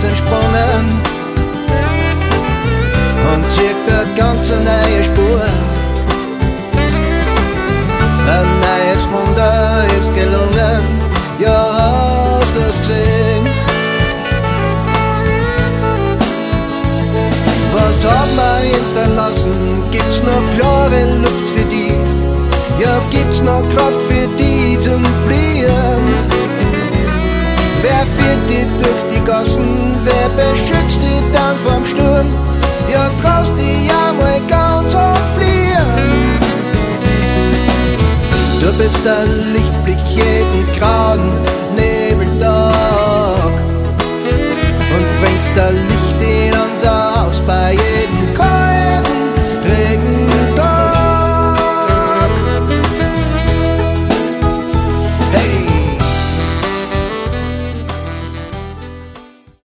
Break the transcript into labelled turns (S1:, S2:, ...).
S1: entsprungen und zieht eine ganz neue Spur. Ein neues Wunder ist gelungen, ja, hast du's gesehen? Was haben wir hinterlassen? Gibt's noch klare Luft für die? Ja, gibt's noch Kraft für die zum Fliehen? Wer führt die durch die Gassen? Wer beschützt die dann vom Sturm? Ja, traust die ja mal ganz hoch fliehen. Du bist der Lichtblick jeden grauen Nebeltag und bringst der